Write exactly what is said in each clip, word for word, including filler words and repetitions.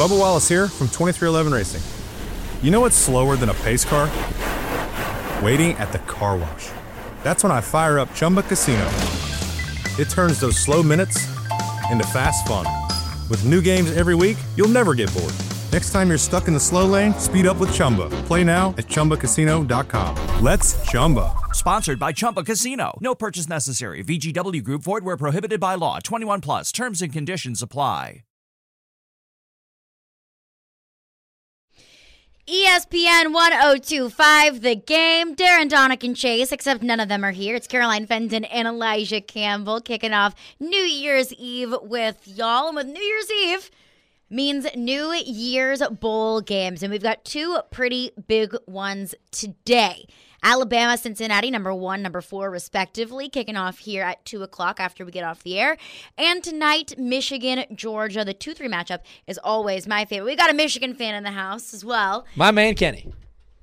Bubba Wallace here from twenty-three eleven Racing. You know what's slower than a pace car? Waiting at the car wash. That's when I fire up Chumba Casino. It turns those slow minutes into fast fun. With new games every week, you'll never get bored. Next time you're stuck in the slow lane, speed up with Chumba. Play now at Chumba Casino dot com. Let's Chumba. Sponsored by Chumba Casino. No purchase necessary. V G W Group. Void where prohibited by law. twenty-one plus. Terms and conditions apply. E S P N one oh two point five, The Game. Darren, Donick, and Chase, except none of them are here. It's Caroline Fenton and Elijah Campbell kicking off New Year's Eve with y'all. And with New Year's Eve means New Year's Bowl games. And we've got two pretty big ones today. Alabama, Cincinnati, number one, number four, respectively, kicking off here at two o'clock after we get off the air. And tonight, Michigan, Georgia. The two three matchup is always my favorite. We got a Michigan fan in the house as well. My man, Kenny.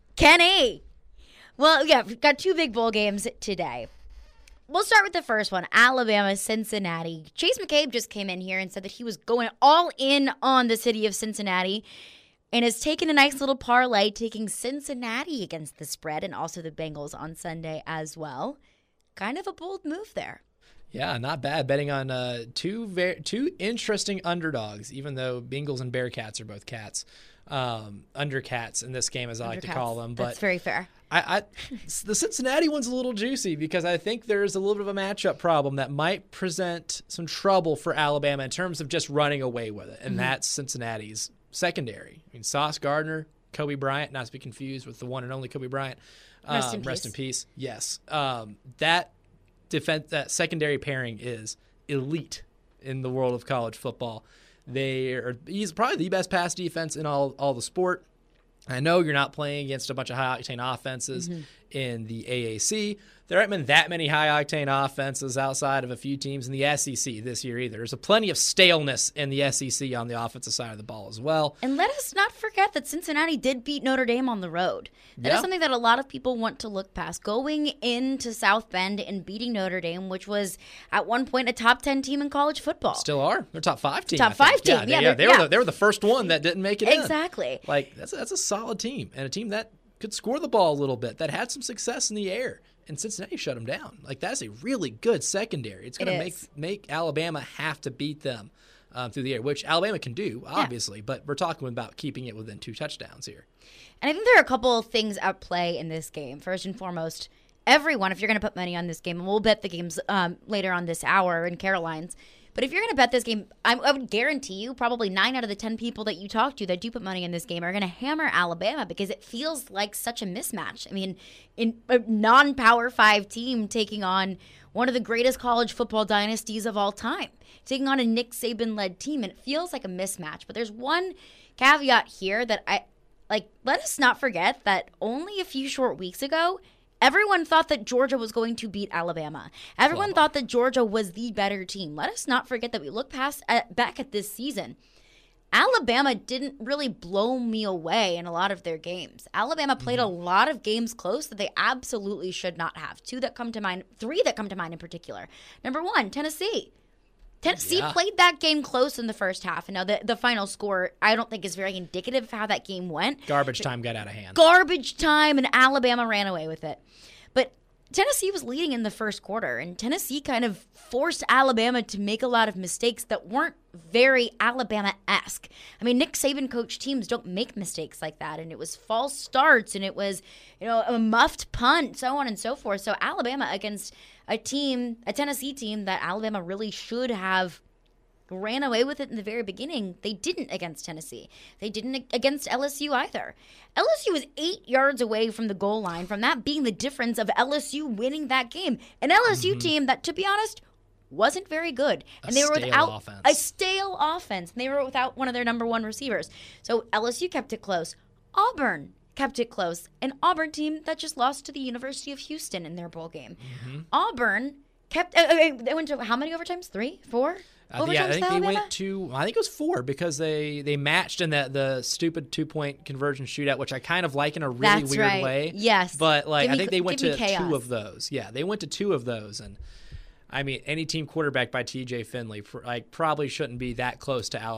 Kenny. Well, yeah, we've got two big bowl games today. We'll start with the first one, Alabama, Cincinnati. Chase McCabe just came in here and said that he was going all in on the city of Cincinnati and has taken a nice little parlay, taking Cincinnati against the spread and also the Bengals on Sunday as well. Kind of a bold move there. Yeah, not bad. Betting on uh, two very, two interesting underdogs, even though Bengals and Bearcats are both cats. Um, undercats in this game, as I like to call them. But that's very fair. I, I, the Cincinnati one's a little juicy because I think there's a little bit of a matchup problem that might present some trouble for Alabama in terms of just running away with it, and mm-hmm. that's Cincinnati's secondary. I mean, Sauce Gardner, Kobe Bryant, not to be confused with the one and only Kobe Bryant. Um, rest in peace. Rest in peace. Yes, um, that defense, that secondary pairing is elite in the world of college football. They are he's probably the best pass defense in all all the sport. I know you're not playing against a bunch of high-octane offenses mm-hmm. in the A A C. There haven't been that many high-octane offenses outside of a few teams in the S E C this year either. There's a plenty of staleness in the S E C on the offensive side of the ball as well. And let us not forget that Cincinnati did beat Notre Dame on the road. That yeah. is something that a lot of people want to look past. Going into South Bend and beating Notre Dame, which was at one point a top ten team in college football. Still are. They're top five team. Top five team. Yeah, they, yeah, yeah, they, yeah. Were the, they were the first one that didn't make it exactly. in. Like, that's a, that's a solid team and a team that could score the ball a little bit, that had some success in the air. And Cincinnati shut them down. Like, that's a really good secondary. It's going to make make Alabama have to beat them um, through the air, which Alabama can do, obviously. Yeah. But we're talking about keeping it within two touchdowns here. And I think there are a couple of things at play in this game. First and foremost, everyone, if you're going to put money on this game, and we'll bet the games um, later on this hour in Caroline's, but if you're going to bet this game, I, I would guarantee you probably nine out of the ten people that you talk to that do put money in this game are going to hammer Alabama because it feels like such a mismatch. I mean, in a non-Power five team taking on one of the greatest college football dynasties of all time, taking on a Nick Saban-led team, and it feels like a mismatch. But there's one caveat here that I, like, let us not forget that only a few short weeks ago, everyone thought that Georgia was going to beat Alabama. Everyone wow. thought that Georgia was the better team. Let us not forget that we look past at, back at this season. Alabama didn't really blow me away in a lot of their games. Alabama played mm-hmm. a lot of games close that they absolutely should not have. Two that come to mind, three that come to mind in particular. Number one, Tennessee. Tennessee yeah. played that game close in the first half. And now the, the final score, I don't think is very indicative of how that game went. Garbage time got out of hand. Garbage time, and Alabama ran away with it. But Tennessee was leading in the first quarter, and Tennessee kind of forced Alabama to make a lot of mistakes that weren't very Alabama-esque. I mean, Nick Saban coach teams don't make mistakes like that, and it was false starts, and it was, you know, a muffed punt, so on and so forth. So Alabama against a team, a Tennessee team that Alabama really should have ran away with it in the very beginning. They didn't against Tennessee. They didn't against L S U either. L S U was eight yards away from the goal line, from that being the difference of L S U winning that game. An L S U mm-hmm. team that, to be honest, wasn't very good. And a they were without offense. a stale offense. And they were without one of their number one receivers. So L S U kept it close. Auburn kept it close. An Auburn team that just lost to the University of Houston in their bowl game. Mm-hmm. Auburn kept uh, – they went to how many overtimes? Three? Four? Uh, yeah, I think they went to, I think it was four because they, they matched in that the stupid two-point conversion shootout, which I kind of like in a really That's weird right. way. Yes. But, like, give I me, think they went to chaos. two of those. Yeah, they went to two of those. And, I mean, any team quarterbacked by T J Finley, like, probably shouldn't be that close to Alabama.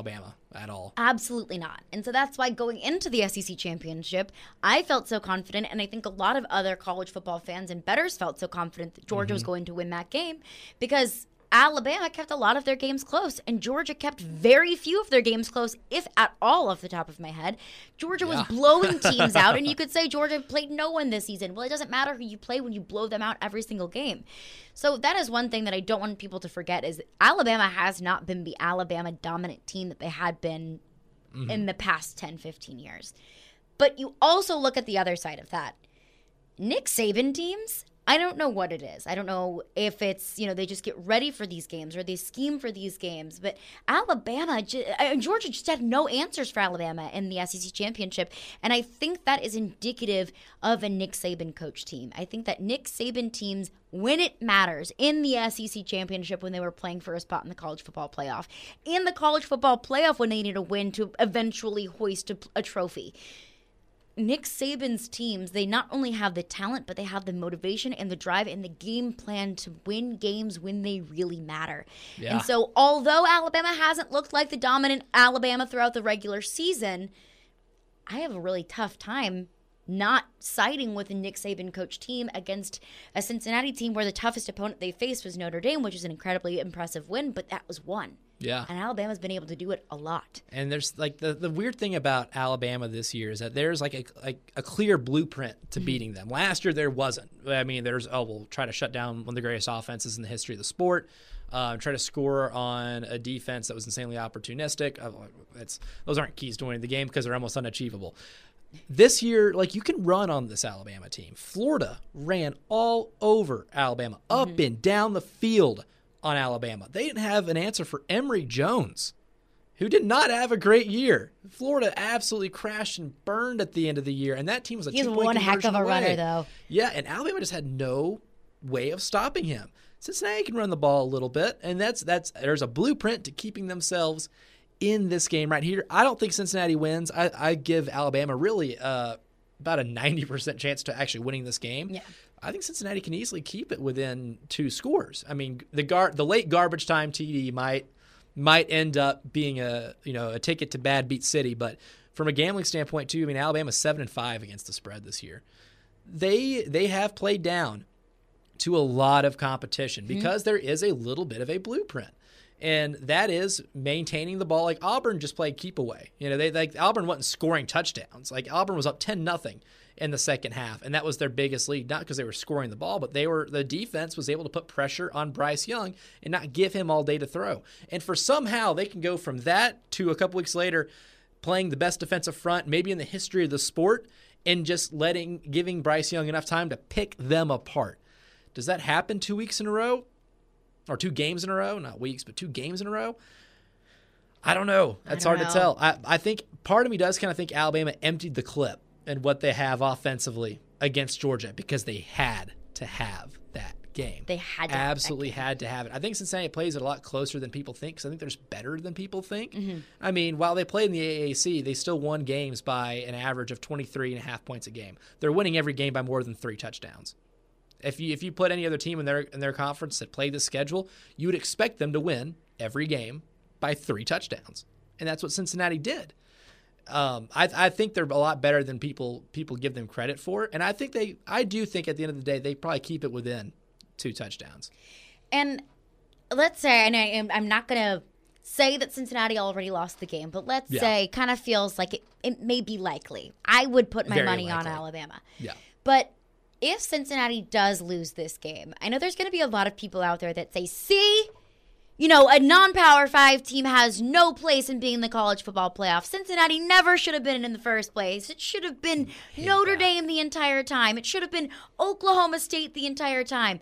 at all. Absolutely not. And so that's why going into the S E C championship, I felt so confident, and I think a lot of other college football fans and bettors felt so confident that Georgia mm-hmm. was going to win that game, because Alabama kept a lot of their games close, and Georgia kept very few of their games close, if at all, off the top of my head. Georgia yeah. was blowing teams out, and you could say Georgia played no one this season. Well, it doesn't matter who you play when you blow them out every single game. So that is one thing that I don't want people to forget, is Alabama has not been the Alabama dominant team that they had been mm-hmm. in the past ten, fifteen years. But you also look at the other side of that. Nick Saban teams, I don't know what it is. I don't know if it's, you know, they just get ready for these games or they scheme for these games. But Alabama, Georgia just had no answers for Alabama in the S E C championship. And I think that is indicative of a Nick Saban coach team. I think that Nick Saban teams, when it matters, in the S E C championship when they were playing for a spot in the college football playoff, in the college football playoff when they needed a win to eventually hoist a, a trophy, Nick Saban's teams, they not only have the talent, but they have the motivation and the drive and the game plan to win games when they really matter. Yeah. And so although Alabama hasn't looked like the dominant Alabama throughout the regular season, I have a really tough time not siding with a Nick Saban coach team against a Cincinnati team where the toughest opponent they faced was Notre Dame, which is an incredibly impressive win, but that was one. Yeah. And Alabama's been able to do it a lot. And there's like the, the weird thing about Alabama this year is that there's like a like a clear blueprint to mm-hmm. beating them. Last year there wasn't. I mean, there's, oh, we'll try to shut down one of the greatest offenses in the history of the sport. Uh, try to score on a defense that was insanely opportunistic. Uh, it's, those aren't keys to winning the game because they're almost unachievable. This year, like, you can run on this Alabama team. Florida ran all over Alabama, up mm-hmm. and down the field on Alabama. They didn't have an answer for Emory Jones, who did not have a great year. Florida absolutely crashed and burned at the end of the year, and that team was a He's two-point one heck of a away. runner, though. Yeah, and Alabama just had no way of stopping him. Cincinnati can run the ball a little bit, and that's that's there's a blueprint to keeping themselves in this game right here. I don't think Cincinnati wins. I, I give Alabama really uh, about a ninety percent chance to actually winning this game. Yeah. I think Cincinnati can easily keep it within two scores. I mean, the gar- the late garbage time T D might might end up being a you know a ticket to bad beat City, but from a gambling standpoint too, I mean, Alabama's seven and five against the spread this year. They they have played down to a lot of competition because mm-hmm. there is a little bit of a blueprint. And that is maintaining the ball. Like Auburn just played keep away. You know, they like Auburn wasn't scoring touchdowns. Like Auburn was up ten nothing in the second half, and that was their biggest lead. Not because they were scoring the ball, but they were the defense was able to put pressure on Bryce Young and not give him all day to throw. And for somehow they can go from that to a couple weeks later playing the best defensive front maybe in the history of the sport and just letting giving Bryce Young enough time to pick them apart. Does that happen two weeks in a row? Or two games in a row, not weeks, but two games in a row. I don't know. That's don't hard know. to tell. I, I think part of me does kind of think Alabama emptied the clip and what they have offensively against Georgia because they had to have that game. They had to absolutely have that game. had to have it. I think Cincinnati plays it a lot closer than people think because I think they're just better than people think. Mm-hmm. I mean, while they played in the A A C, they still won games by an average of twenty-three and a half points a game. They're winning every game by more than three touchdowns. If you if you put any other team in their in their conference that played this schedule, you would expect them to win every game by three touchdowns, and that's what Cincinnati did. Um, I I think they're a lot better than people people give them credit for, and I think they I do think at the end of the day they probably keep it within two touchdowns. And let's say, and I, I'm not going to say that Cincinnati already lost the game, but let's Yeah. say kind of feels like it, it may be likely. I would put my Very money likely. on Alabama. Yeah. But if Cincinnati does lose this game, I know there's going to be a lot of people out there that say, see, you know, a non-Power five team has no place in being in the college football playoff. Cincinnati never should have been in the first place. It should have been Notre that. Dame the entire time. It should have been Oklahoma State the entire time.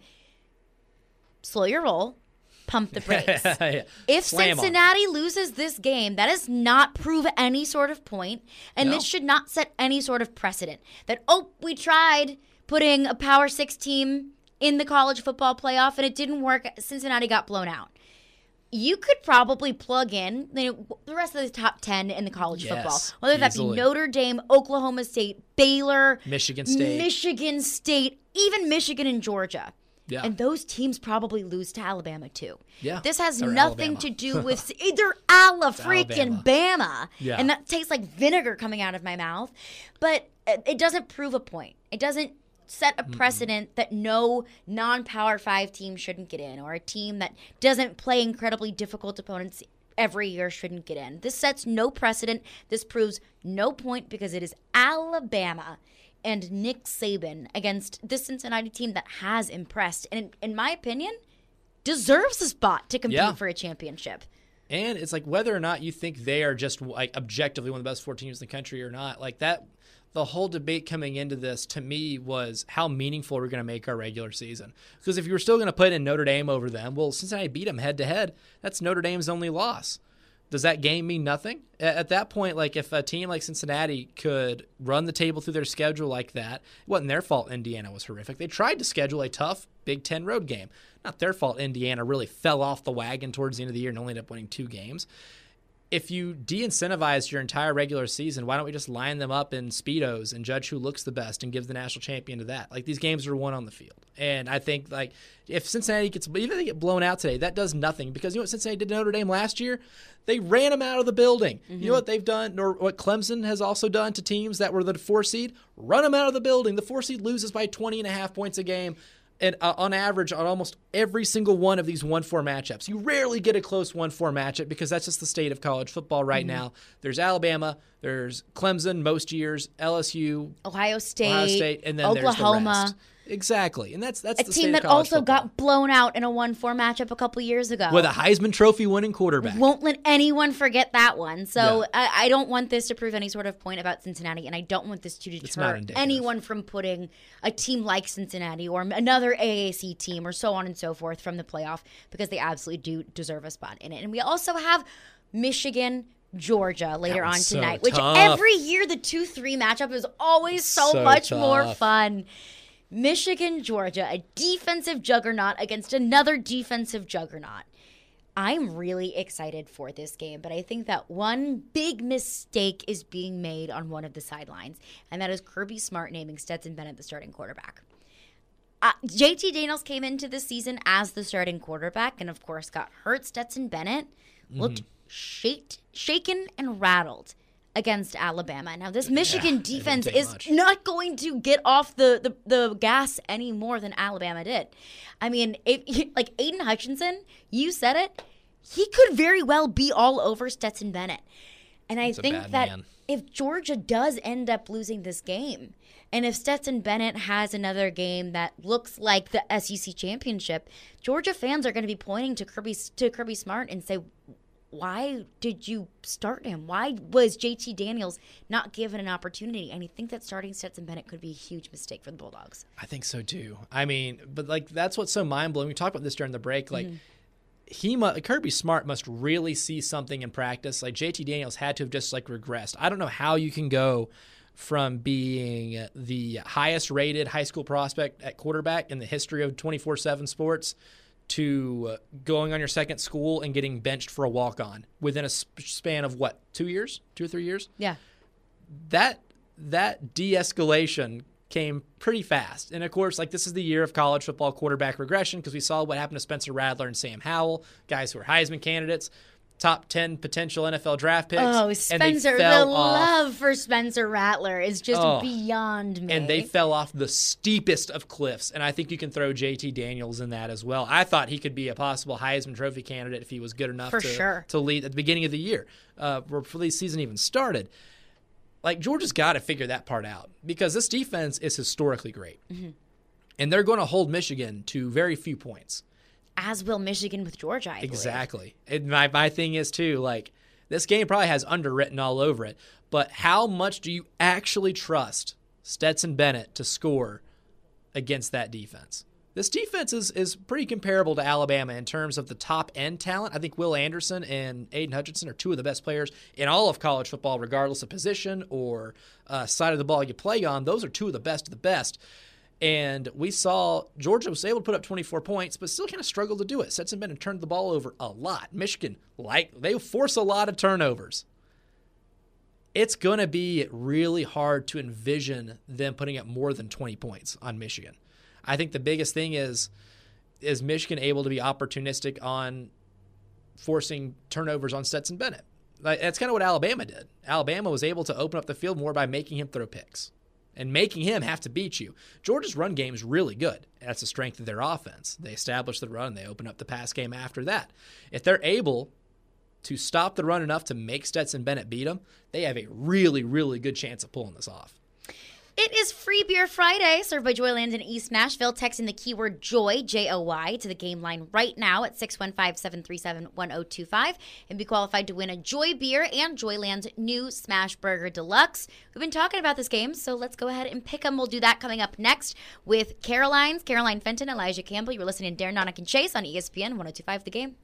Slow your roll. Pump the brakes. Yeah. If Slam on. Cincinnati loses this game, that does not prove any sort of point, and No. this should not set any sort of precedent. That, oh, we tried putting a Power Six team in the college football playoff, and it didn't work. Cincinnati got blown out. You could probably plug in you know, the rest of the top ten in the college Yes, football, whether that easily. be Notre Dame, Oklahoma State, Baylor, Michigan State. Michigan State, even Michigan and Georgia. Yeah. And those teams probably lose to Alabama too. Yeah. This has Or nothing Alabama. to do with either Ala freaking Alabama. Bama. Yeah. And that tastes like vinegar coming out of my mouth. But it it doesn't prove a point. It doesn't set a precedent that no non-Power five team shouldn't get in, or a team that doesn't play incredibly difficult opponents every year shouldn't get in. This sets no precedent. This proves no point because it is Alabama and Nick Saban against this Cincinnati team that has impressed and, in my opinion, deserves a spot to compete Yeah. for a championship. And it's like whether or not you think they are just like objectively one of the best four teams in the country or not, like that, the whole debate coming into this to me was how meaningful we're going to make our regular season. Because if you were still going to put in Notre Dame over them, well, Cincinnati beat them head to head. That's Notre Dame's only loss. Does that game mean nothing? At that point, like if a team like Cincinnati could run the table through their schedule like that, it wasn't their fault Indiana was horrific. They tried to schedule a tough Big Ten road game. Not their fault Indiana really fell off the wagon towards the end of the year and only ended up winning two games. If you de-incentivize your entire regular season, why don't we just line them up in Speedos and judge who looks the best and give the national champion to that? Like, these games are won on the field. And I think, like, if Cincinnati gets, even if they get blown out today, that does nothing. Because you know what Cincinnati did to Notre Dame last year? They ran them out of the building. Mm-hmm. You know what they've done, or what Clemson has also done to teams that were the four seed? Run them out of the building. The four seed loses by twenty and a half points a game. And uh, on average, on almost every single one of these one four matchups. You rarely get a close one four matchup because that's just the state of college football right mm-hmm. now. There's Alabama, there's Clemson most years, L S U, Ohio State, Ohio State and then Oklahoma. There's the rest. Exactly. And that's that's a the team state that of college also football. got blown out in a one four matchup a couple years ago. With a Heisman Trophy winning quarterback. Won't let anyone forget that one. So Yeah. I, I don't want this to prove any sort of point about Cincinnati, and I don't want this to not deter indicative. anyone from putting a team like Cincinnati or another A A C team or so on and so forth from the playoff, because they absolutely do deserve a spot in it. And we also have Michigan, Georgia later on one's so tonight, which tough. every year the two three matchup is always so, So much more tough. fun. Michigan, Georgia, a defensive juggernaut against another defensive juggernaut. I'm really excited for this game, but I think that one big mistake is being made on one of the sidelines, and that is Kirby Smart naming Stetson Bennett the starting quarterback. Uh, J T Daniels came into the season as the starting quarterback and, of course, got hurt. Stetson Bennett looked shaked, shaken and rattled against Alabama. Now, this Michigan it didn't defense take is much. not going to get off the, the, the gas any more than Alabama did. I mean, if, like Aiden Hutchinson, you said it, he could very well be all over Stetson Bennett. And I He's a think bad that man. if Georgia does end up losing this game, and if Stetson Bennett has another game that looks like the S E C championship, Georgia fans are going to be pointing to Kirby to Kirby Smart and say, why did you start him? Why was J T Daniels not given an opportunity? And I think that starting Stetson Bennett could be a huge mistake for the Bulldogs. I think so too. I mean, but like that's what's so mind blowing. We talked about this during the break. Like Mm-hmm. he, mu- Kirby Smart must really see something in practice. Like J T Daniels had to have just like regressed. I don't know how you can go from being the highest rated high school prospect at quarterback in the history of twenty-four seven sports to going on your second school and getting benched for a walk-on within a sp- span of what, two years, two or three years. Yeah. That that de-escalation came pretty fast. And, of course, like this is the year of college football quarterback regression because we saw what happened to Spencer Rattler and Sam Howell, guys who are Heisman candidates, top ten potential N F L draft picks. Oh, and they Spencer, the fell off, love for Spencer Rattler is just Oh. beyond me. and they fell off the steepest of cliffs. And I think you can throw J T Daniels in that as well. I thought he could be a possible Heisman Trophy candidate if he was good enough For to, sure. to lead at the beginning of the year, uh, before the season even started. Like, Georgia's got to figure that part out because this defense is historically great. Mm-hmm. And they're going to hold Michigan to very few points. As will Michigan with Georgia, I believe. Exactly. And my, my thing is, too, like, this game probably has underwritten all over it, but how much do you actually trust Stetson Bennett to score against that defense? This defense is, is pretty comparable to Alabama in terms of the top-end talent. I think Will Anderson and Aiden Hutchinson are two of the best players in all of college football, regardless of position or uh, side of the ball you play on. Those are two of the best of the best. And we saw Georgia was able to put up twenty-four points, but still kind of struggled to do it. Stetson Bennett turned the ball over a lot. Michigan, like they force a lot of turnovers. It's going to be really hard to envision them putting up more than twenty points on Michigan. I think the biggest thing is is Michigan able to be opportunistic on forcing turnovers on Stetson Bennett? Like, that's kind of what Alabama did. Alabama was able to open up the field more by making him throw picks and making him have to beat you. Georgia's run game is really good. That's the strength of their offense. They establish the run. They open up the pass game after that. If they're able to stop the run enough to make Stetson Bennett beat them, they have a really, really good chance of pulling this off. It is Free Beer Friday, served by Joyland in East Nashville. Texting the keyword JOY, J O Y, to the game line right now at six one five, seven three seven, one zero two five and be qualified to win a Joy Beer and Joyland's new Smash Burger Deluxe. We've been talking about this game, so let's go ahead and pick them. We'll do that coming up next with Caroline's, Caroline Fenton, Elijah Campbell. You're listening to Darren, Nonick, and Chase on E S P N one oh two five The Game.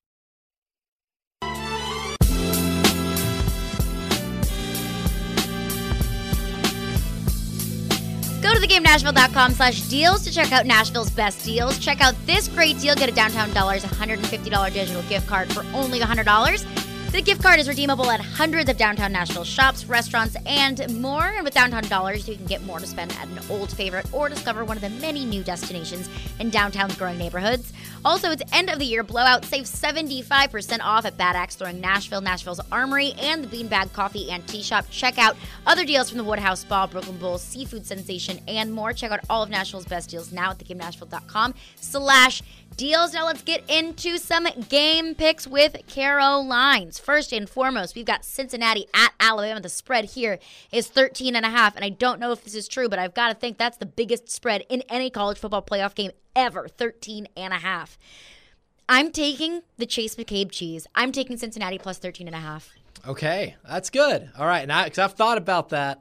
Go to theGameNashville.com slash deals to check out Nashville's best deals. Check out this great deal. Get a Downtown Dollars one hundred fifty dollars digital gift card for only one hundred dollars. The gift card is redeemable at hundreds of downtown Nashville shops, restaurants, and more. And with Downtown Dollars, you can get more to spend at an old favorite or discover one of the many new destinations in downtown's growing neighborhoods. Also, it's end of the year blowout. Save seventy-five percent off at Bad Axe Throwing Nashville, Nashville's Armory, and the Beanbag Coffee and Tea Shop. Check out other deals from the Woodhouse Spa, Brooklyn Bowl, Seafood Sensation, and more. Check out all of Nashville's best deals now at theGameNashville.com slash deals. Now let's get into some game picks with Carolines. First and foremost, we've got Cincinnati at Alabama. The spread here is thirteen and a half, and I don't know if this is true, but I've got to think that's the biggest spread in any college football playoff game ever, thirteen and a half. I'm taking the Chase McCabe cheese. I'm taking Cincinnati plus thirteen and a half. Okay, that's good. All right, now because I've thought about that.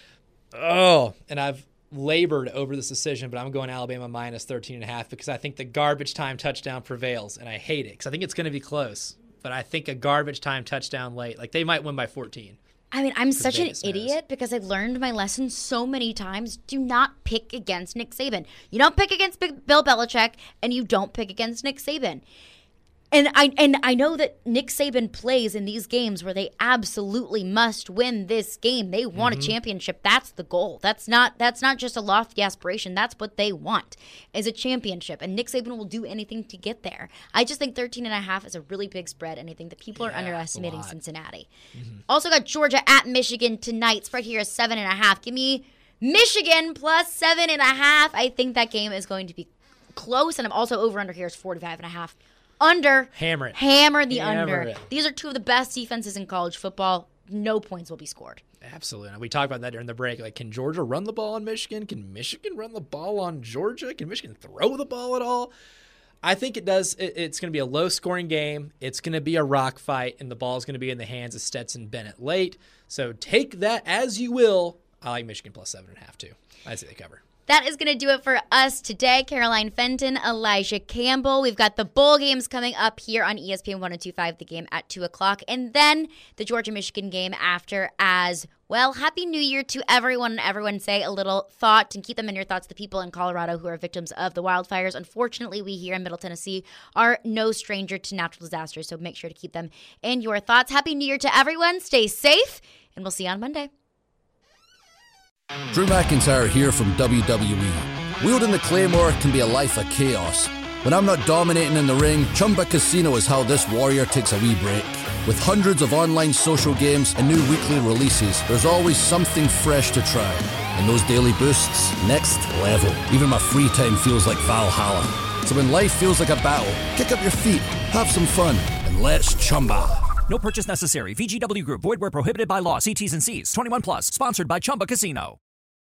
Oh, and I've labored over this decision, but I'm going Alabama minus thirteen and a half because I think the garbage time touchdown prevails, and I hate it because I think it's going to be close, but I think a garbage time touchdown late, like they might win by fourteen. I mean, I'm such an Vegas idiot knows. because I've learned my lesson so many times. Do not pick against Nick Saban. You don't pick against Big Bill Belichick, and you don't pick against Nick Saban. And I and I know that Nick Saban plays in these games where they absolutely must win this game. They want mm-hmm. a championship. That's the goal. That's not that's not just a lofty aspiration. That's what they want is a championship. And Nick Saban will do anything to get there. I just think thirteen and a half is a really big spread, and I think that people yeah, are underestimating Cincinnati. Mm-hmm. Also got Georgia at Michigan tonight. Spread here is seven and a half. Give me Michigan plus seven and a half. I think that game is going to be close, and I'm also over under here is forty-five and a half. Under. Hammer it. Hammer the Hammer under. it. These are two of the best defenses in college football. No points will be scored. Absolutely. We talked about that during the break. Like, can Georgia run the ball on Michigan? Can Michigan run the ball on Georgia? Can Michigan throw the ball at all? I think it does. It, it's going to be a low-scoring game. It's going to be a rock fight, and the ball is going to be in the hands of Stetson Bennett late. So take that as you will. I like Michigan plus seven and a half, too. I'd say they cover. That is going to do it for us today. Caroline Fenton, Elijah Campbell. We've got the bowl games coming up here on E S P N one oh two five The Game at two o'clock. And then the Georgia-Michigan game after as well. Happy New Year to everyone. And everyone say a little thought and keep them in your thoughts. The people in Colorado who are victims of the wildfires. Unfortunately, we here in Middle Tennessee are no stranger to natural disasters. So make sure to keep them in your thoughts. Happy New Year to everyone. Stay safe. And we'll see you on Monday. Drew McIntyre here from W W E. Wielding the Claymore can be a life of chaos. When I'm not dominating in the ring, Chumba Casino is how this warrior takes a wee break. With hundreds of online social games and new weekly releases, there's always something fresh to try. And those daily boosts, next level. Even my free time feels like Valhalla. So when life feels like a battle, kick up your feet, have some fun, and let's Chumba. No purchase necessary. V G W Group. Void where prohibited by law. See T's and C's. twenty-one plus. Sponsored by Chumba Casino.